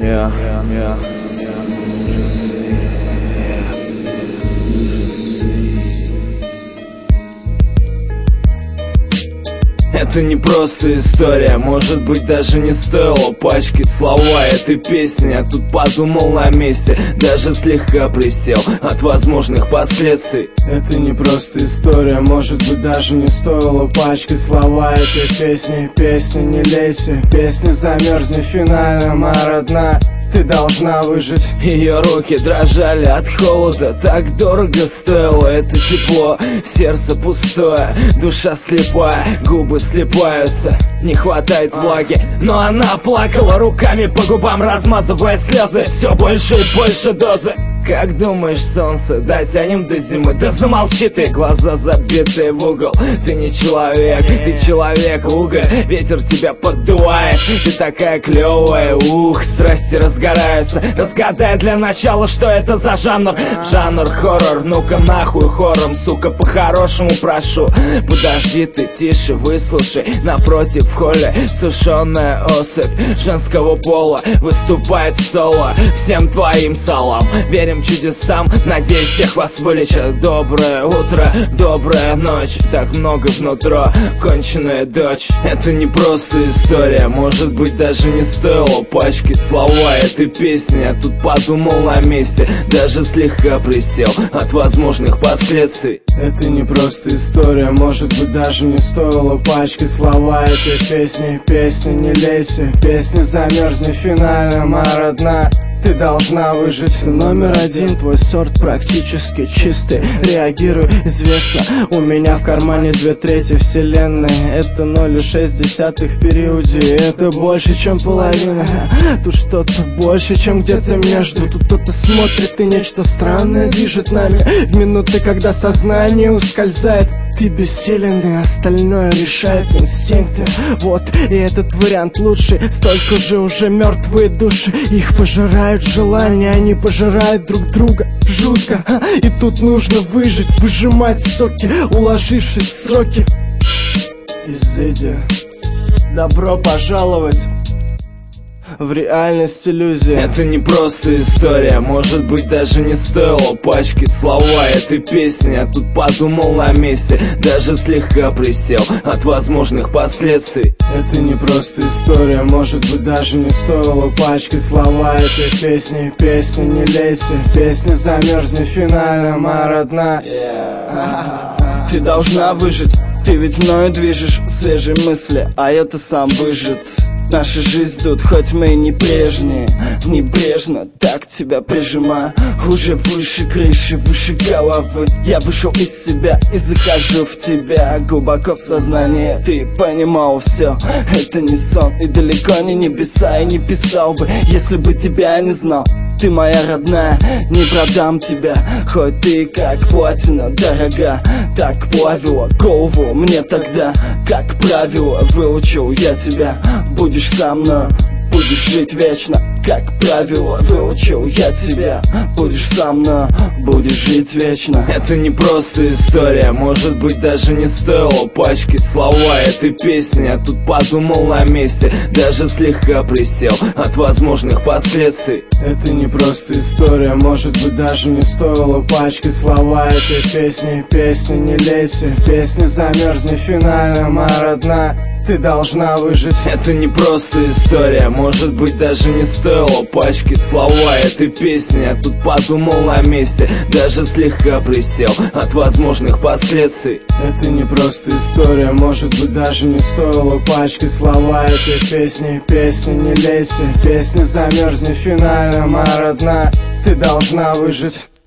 Это не просто история, может быть, даже не стоило пачки слова этой песни. Я тут подумал на месте, даже слегка присел от возможных последствий. Это не просто история, может быть, даже не стоило пачки слова этой песни. Песня не лейся, песня замерзни, финально, моя родная, ты должна выжить. Ее руки дрожали от холода, так дорого стоило это тепло. Сердце пустое, душа слепая, губы слипаются, не хватает влаги. Но она плакала руками по губам, размазывая слезы, все больше и больше дозы. Как думаешь, солнце, дотянем до зимы? Да замолчи ты, глаза забитые в угол. Ты не человек, ты человек-уголь. Ветер тебя поддувает, ты такая клевая. Ух, страсти разгораются. Разгадай для начала, что это за жанр. Жанр хоррор, ну-ка нахуй хоррором, сука, по-хорошему прошу. Подожди ты, тише, выслушай. Напротив в холле сушеная особь женского пола выступает в соло. Всем твоим салам, верим чудесам, надеюсь, всех вас вылечат. Доброе утро, добрая ночь, так много внутри, конченая дочь. Это не просто история, может быть, даже не стоило пачки слова этой песни. Я тут подумал на месте, даже слегка присел от возможных последствий. Это не просто история, может быть, даже не стоило пачки слова этой песни. Песня не лейся, песня замерзни, финально, моя родная, ты должна выжить. Ты номер один, твой сорт практически чистый. Реагирую, известно, у меня в кармане 2/3 вселенной. Это 0,6 в периоде, это больше, чем половина. Тут что-то больше, чем где-то между. Тут кто-то смотрит, и нечто странное движет нами. В минуты, когда сознание ускользает, ты бессилен, и остальное решает инстинкты. Вот, и этот вариант лучший. Столько же уже мертвые души, их пожирают желания, они пожирают друг друга. Жутко, и тут нужно выжить, выжимать соки, уложившись в сроки. Изыди, добро пожаловать в реальность иллюзия. Это не просто история, может быть, даже не стоило пачки слова этой песни. Я тут подумал на месте, даже слегка присел от возможных последствий. Это не просто история, может быть, даже не стоило пачки слова этой песни. Песня не лейся, песня замерзни, финально, моя родная, ты должна выжить. Ты ведь мною движешь, свежие мысли, а я-то сам выжит. Наша жизнь тут, хоть мы и не прежние, небрежно так тебя прижимаю. Уже выше крыши, выше головы. Я вышел из себя и захожу в тебя глубоко в сознание. Ты понимал все, это не сон, и далеко не небеса. И не писал бы, если бы тебя не знал. Ты моя родная, не продам тебя, хоть ты как платина дорога. Так плавила голову мне тогда, как правило, выучил я тебя. Будешь со мной, будешь жить вечно, как правило, выучил я тебя. Будешь со мной, будешь жить вечно. Это не просто история, может быть, даже не стоило пачки слова этой песни. Я тут подумал на месте, даже слегка присел от возможных последствий. Это не просто история, может быть, даже не стоило пачки слова этой песни. Песня не лейся, песня замерзни, финально, моя родная, ты должна выжить. Это не просто история, может быть, даже не стоило пачки слова этой песни. Я тут подумал на месте, даже слегка присел от возможных последствий. Это не просто история, может быть, даже не стоило пачки слова этой песни. Песня не лейся, песня замерзни, финально, моя родная, ты должна выжить.